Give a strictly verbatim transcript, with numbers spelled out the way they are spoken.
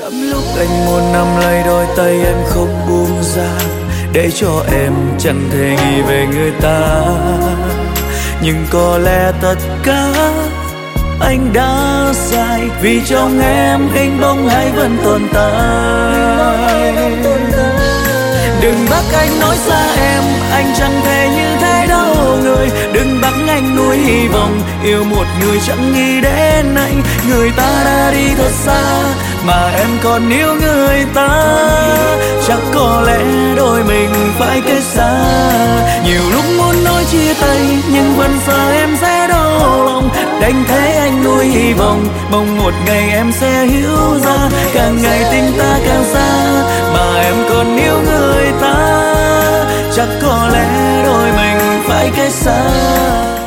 lắm lúc anh muốn nắm lấy đôi tay em không buông ra, để cho em chẳng thể nghĩ về người ta. Nhưng có lẽ tất cả anh đã sai, vì trong em hình bóng hay vẫn tồn tại. Đừng bắt anh nói xa em, anh chẳng thể như thế đâu người. Đừng bắt anh nuôi hy vọng, yêu một người chẳng nghĩ đến anh. Người ta đã đi thật xa, mà em còn yêu người ta. Chắc có lẽ đôi mình phải cách xa. Nhiều lúc muốn nói chia tay, nhưng vẫn sợ em sẽ đau lòng. Đành thế anh nuôi hy vọng, mong một ngày em sẽ hiểu ra. Càng ngày tình ta càng xa, mà em còn yêu người ta. Chắc có lẽ đôi mình phải cách xa.